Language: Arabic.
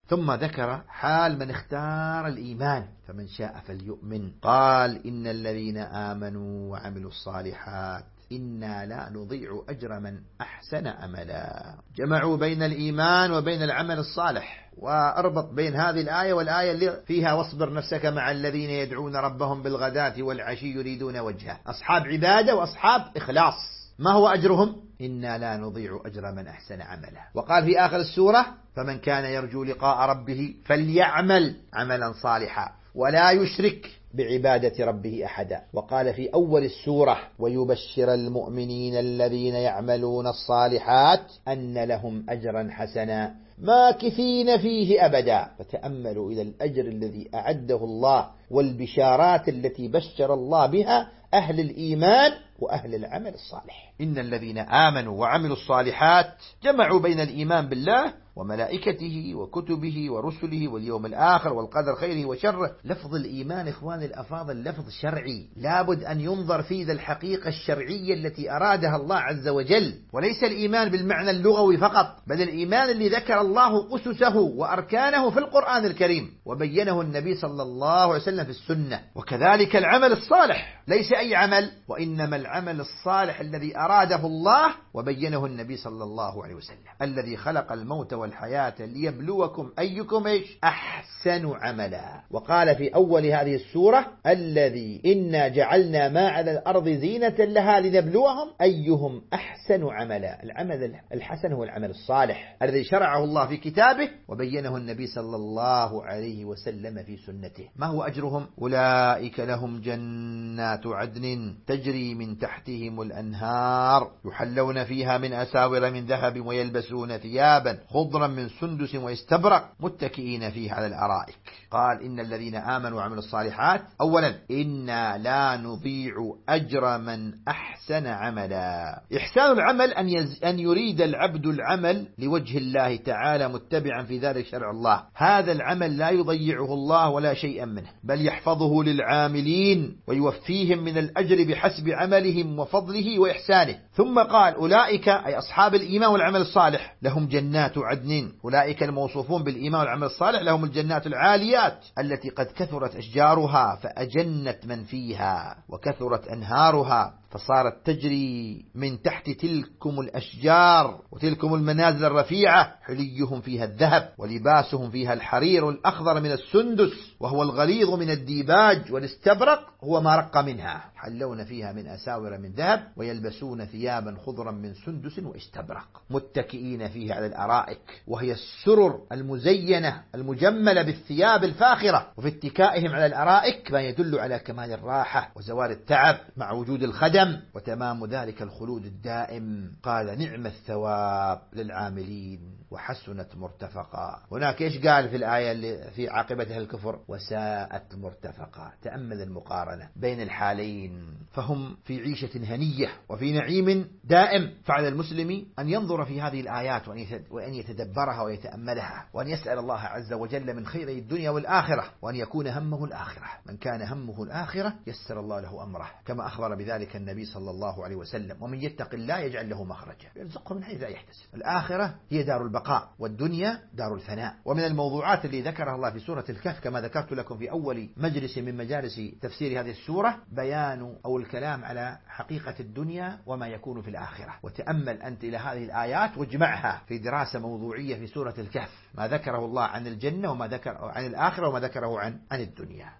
ثم ذكر حال من اختار الإيمان فمن شاء فليؤمن. قال إن الذين آمنوا وعملوا الصالحات إنا لا نضيع أجر من أحسن عملا. جمعوا بين الإيمان وبين العمل الصالح، وأربط بين هذه الآية والآية اللي فيها واصبر نفسك مع الذين يدعون ربهم بالغداة والعشي يريدون وجهه، أصحاب عبادة وأصحاب إخلاص. ما هو أجرهم؟ إنا لا نضيع أجر من أحسن عملا. وقال في آخر السورة فمن كان يرجو لقاء ربه فليعمل عملا صالحا ولا يشرك بعبادة ربه أحدا. وقال في أول السورة ويبشر المؤمنين الذين يعملون الصالحات أن لهم أجرا حسنا ماكثين فيه أبدا. فتأملوا إلى الأجر الذي أعده الله والبشارات التي بشر الله بها أهل الإيمان وأهل العمل الصالح. إن الذين آمنوا وعملوا الصالحات جمعوا بين الإيمان بالله وملائكته وكتبه ورسله واليوم الآخر والقدر خيره وشره. لفظ الإيمان إخواني الأفاضل لفظ شرعي، لابد أن ينظر في ذا الحقيقة الشرعية التي أرادها الله عز وجل، وليس الإيمان بالمعنى اللغوي فقط، بل الإيمان اللي ذكر الله أسسه وأركانه في القرآن الكريم وبينه النبي صلى الله عليه وسلم في السنة. وكذلك العمل الصالح، ليس أي عمل، وإنما العمل الصالح الذي أراده الله وبينه النبي صلى الله عليه وسلم، الذي خلق الموت والحياة ليبلوكم أيكم أحسن عملا. وقال في أول هذه السورة الذي إنا جعلنا ما على الأرض زينة لها لنبلوهم أيهم أحسن عملا. العمل الحسن هو العمل الصالح الذي شرعه الله في كتابه وبينه النبي صلى الله عليه وسلم في سنته. ما هو أجرهم؟ أولئك لهم جنات عدن تجري من تحتهم الأنهار يحلون فيها من أساور من ذهب ويلبسون ثيابا خضرا من سندس واستبرق متكئين فيه على الأرائك. قال إن الذين آمنوا وعملوا الصالحات أولا إنا لا نضيع أجر من أحسن عملا. إحسان العمل أن يريد العبد العمل لوجه الله تعالى متبعا في ذلك شرع الله. هذا العمل لا يضيعه الله ولا شيئا منه، بل يحفظه للعاملين ويوفيهم من الأجر بحسب عملهم وفضله وإحسانه. ثم قال أولئك أي أصحاب الإيمان والعمل الصالح لهم جنات عدن. أولئك الموصوفون بالإيمان والعمل الصالح لهم الجنات العاليات التي قد كثرت أشجارها فأجنت من فيها وكثرت أنهارها فصارت تجري من تحت تلكم الأشجار وتلكم المنازل الرفيعة حليهم فيها الذهب ولباسهم فيها الحرير الأخضر من السندس وهو الغليظ من الديباج والاستبرق هو ما رق منها حلون فيها من أساور من ذهب ويلبسون ثيابا خضرا من سندس واستبرق متكئين فيها على الأرائك، وهي السرر المزينة المجملة بالثياب الفاخرة. وفي اتكائهم على الأرائك ما يدل على كمال الراحة وزوال التعب مع وجود الخدم وتمام ذلك الخلود الدائم. قال نعم الثواب للعاملين وحسنت مرتفقا. هناك إيش قال في الآية اللي في عاقبتها الكفر؟ وساءت مرتفقا. تأمل المقارنة بين الحالين، فهم في عيشة هنية وفي نعيم دائم. فعلى المسلم أن ينظر في هذه الآيات وأن يتدبرها ويتأملها وأن يسأل الله عز وجل من خير الدنيا والآخرة وأن يكون همه الآخرة. من كان همه الآخرة يسر الله له أمره كما أخبر بذلك النبي صلى الله عليه وسلم ومن يتق الله يجعل له مخرجا يرزقه من حيث لا يحتسب. الآخرة هي دار البقاء والدنيا دار الفناء. ومن الموضوعات اللي ذكرها الله في سورة الكهف كما ذكرت لكم في أول مجلس من مجالس تفسير هذه السورة بيان أو الكلام على حقيقة الدنيا وما يكون في الآخرة. وتأمل أنت إلى هذه الآيات واجمعها في دراسة موضوعية في سورة الكهف، ما ذكره الله عن الجنة وما ذكر عن الآخرة وما ذكره عن الدنيا.